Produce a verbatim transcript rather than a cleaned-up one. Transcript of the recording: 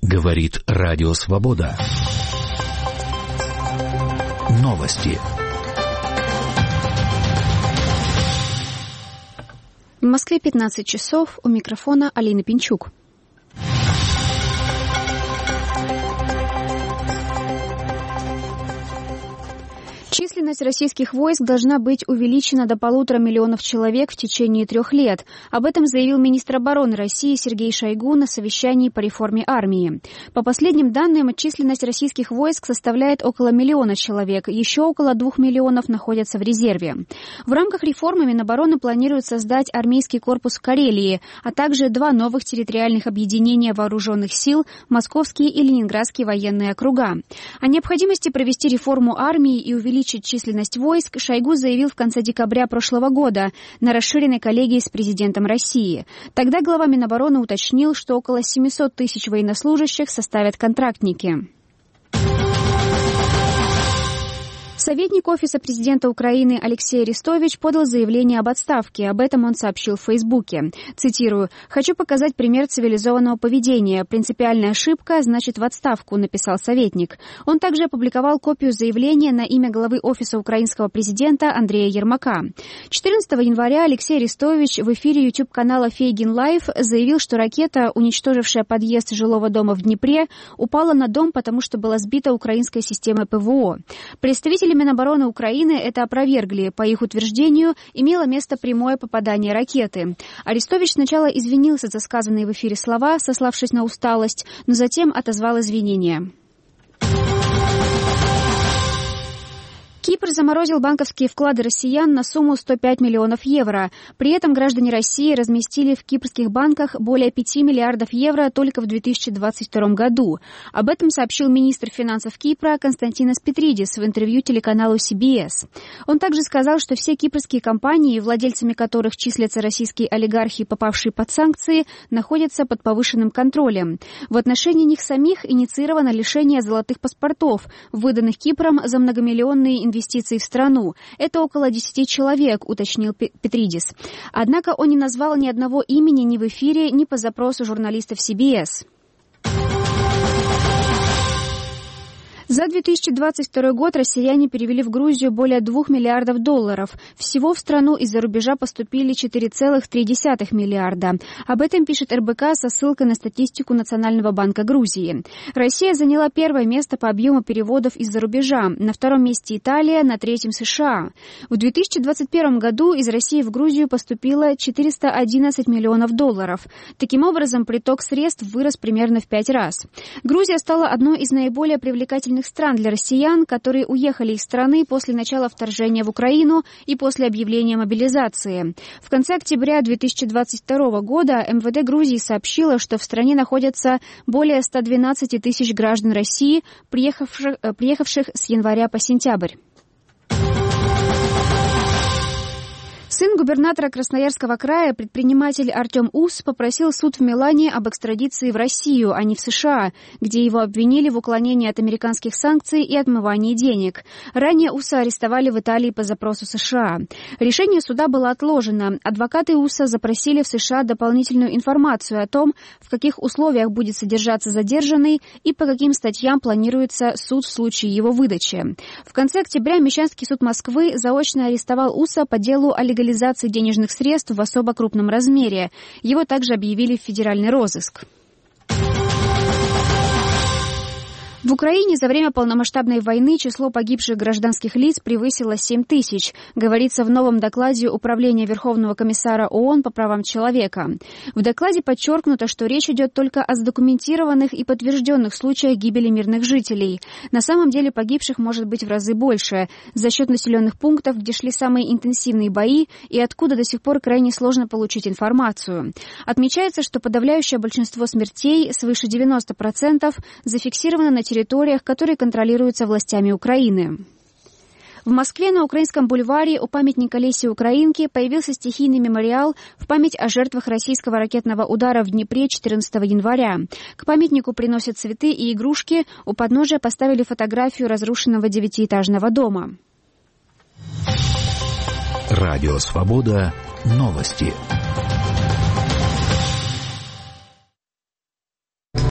Говорит Радио Свобода. Новости. В Москве пятнадцать часов. У микрофона Алина Пинчук. Численность российских войск должна быть увеличена до полутора миллионов человек в течение трех лет. Об этом заявил министр обороны России Сергей Шойгу на совещании по реформе армии. По последним данным, численность российских войск составляет около миллиона человек, еще около двух миллионов находятся в резерве. В рамках реформы Минобороны планирует создать армейский корпус в Карелии, а также два новых территориальных объединения вооруженных сил – Московские и Ленинградские военные округа. О необходимости провести реформу армии и увеличить Увеличить численность войск Шойгу заявил в конце декабря прошлого года на расширенной коллегии с президентом России. Тогда глава Минобороны уточнил, что около семьсот тысяч военнослужащих составят контрактники. Советник Офиса президента Украины Алексей Арестович подал заявление об отставке. Об этом он сообщил в Фейсбуке. Цитирую: «Хочу показать пример цивилизованного поведения. Принципиальная ошибка, значит, в отставку», написал советник. Он также опубликовал копию заявления на имя главы Офиса украинского президента Андрея Ермака. четырнадцатого января Алексей Арестович в эфире YouTube-канала Фейгин Лайв заявил, что ракета, уничтожившая подъезд жилого дома в Днепре, упала на дом, потому что была сбита украинской системой ПВО. Представитель Минобороны Украины это опровергли. По их утверждению, имело место прямое попадание ракеты. Арестович сначала извинился за сказанные в эфире слова, сославшись на усталость, но затем отозвал извинения. Кипр заморозил банковские вклады россиян на сумму сто пять миллионов евро. При этом граждане России разместили в кипрских банках более пяти миллиардов евро только в две тысячи двадцать втором году. Об этом сообщил министр финансов Кипра Константинос Петридис в интервью телеканалу си би эс. Он также сказал, что все кипрские компании, владельцами которых числятся российские олигархи, попавшие под санкции, находятся под повышенным контролем. В отношении них самих инициировано лишение золотых паспортов, выданных Кипром за многомиллионные инвестиции инвестиций в страну. Это около десяти человек, уточнил Петридис. Однако он не назвал ни одного имени ни в эфире, ни по запросу журналистов си би эс. За две тысячи двадцать второй год россияне перевели в Грузию более двух миллиардов долларов. Всего в страну из-за рубежа поступили четыре целых три десятых миллиарда. Об этом пишет эр бэ ка со ссылкой на статистику Национального банка Грузии. Россия заняла первое место по объему переводов из-за рубежа. На втором месте Италия, на третьем США. В две тысячи двадцать первом году из России в Грузию поступило четыреста одиннадцать миллионов долларов. Таким образом, приток средств вырос примерно в пять раз. Грузия стала одной из наиболее привлекательных стран для россиян, которые уехали из страны после начала вторжения в Украину и после объявления мобилизации. В конце октября две тысячи двадцать второго года эм вэ дэ Грузии сообщило, что в стране находятся более ста двенадцати тысяч граждан России, приехавших, приехавших с января по сентябрь. Сын губернатора Красноярского края, предприниматель Артем Ус, попросил суд в Милане об экстрадиции в Россию, а не в США, где его обвинили в уклонении от американских санкций и отмывании денег. Ранее Уса арестовали в Италии по запросу США. Решение суда было отложено. Адвокаты Уса запросили в США дополнительную информацию о том, в каких условиях будет содержаться задержанный и по каким статьям планируется суд в случае его выдачи. В конце октября Мещанский суд Москвы заочно арестовал Уса по делу о легализации денежных средств в особо крупном размере. Его также объявили в федеральный розыск. В Украине за время полномасштабной войны число погибших гражданских лиц превысило семь тысяч, говорится в новом докладе Управления Верховного комиссара ООН по правам человека. В докладе подчеркнуто, что речь идет только о задокументированных и подтвержденных случаях гибели мирных жителей. На самом деле погибших может быть в разы больше, за счет населенных пунктов, где шли самые интенсивные бои и откуда до сих пор крайне сложно получить информацию. Отмечается, что подавляющее большинство смертей, свыше девяноста процентов, зафиксировано на территориях, которые контролируются властями Украины. В Москве на Украинском бульваре у памятника Лесе Украинке появился стихийный мемориал в память о жертвах российского ракетного удара в Днепре четырнадцатого января. К памятнику приносят цветы и игрушки, у подножия поставили фотографию разрушенного девятиэтажного дома. Радио Свобода. Новости.